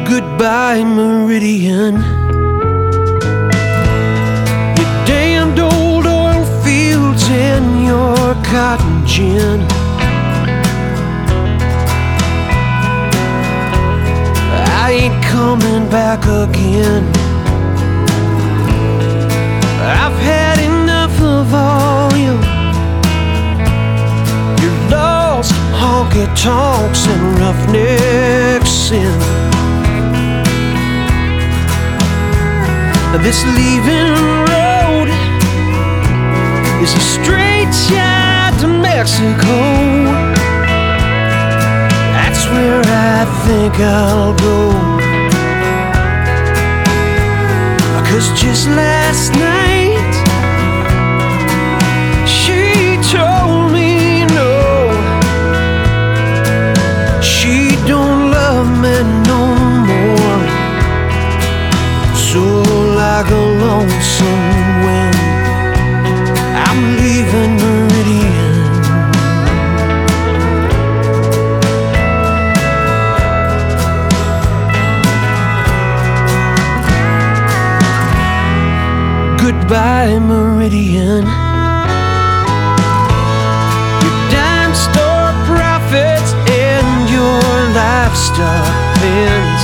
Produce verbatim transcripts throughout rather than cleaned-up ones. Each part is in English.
Goodbye, Meridian. Your damned old oil fields and your cotton gin. I ain't coming back again. I've had enough of all you Your lost honky tonks and roughneck sin. This leaving road is a straight shot to Mexico. That's where I think I'll go. 'Cause just last night she told me no, she don't love me no more. So like a lonesome wind, I'm leaving Meridian. Goodbye, Meridian. Your dime store profits and your livestock pens.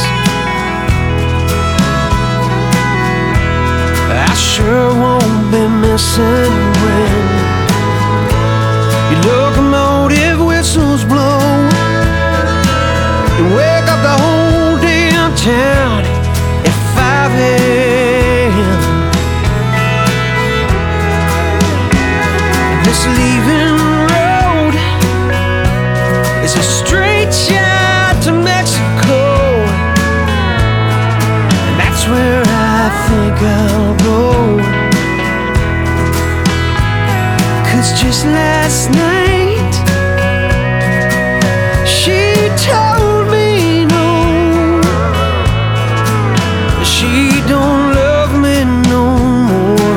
I sure won't be missing when your locomotive whistles blow and wake up the whole damn town at five a m This leaving road is a straight shot to Mexico, and that's where I think I'll go. 'Cause just last night she told me no, she don't love me no more.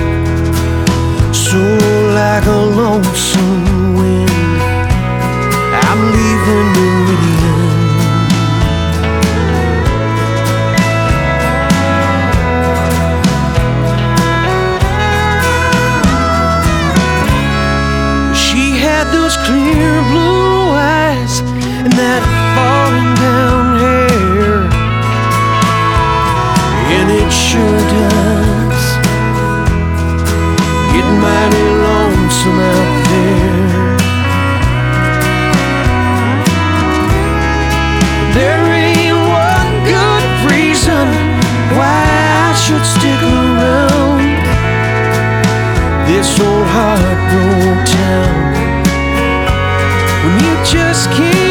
So like a lonesome wind, I'm leaving Meridian. She had those clear blue eyes and that falling down hair, and it sure does get mighty lonesome out there. There ain't one good reason why I should stick around this old heartbroken town when you just can't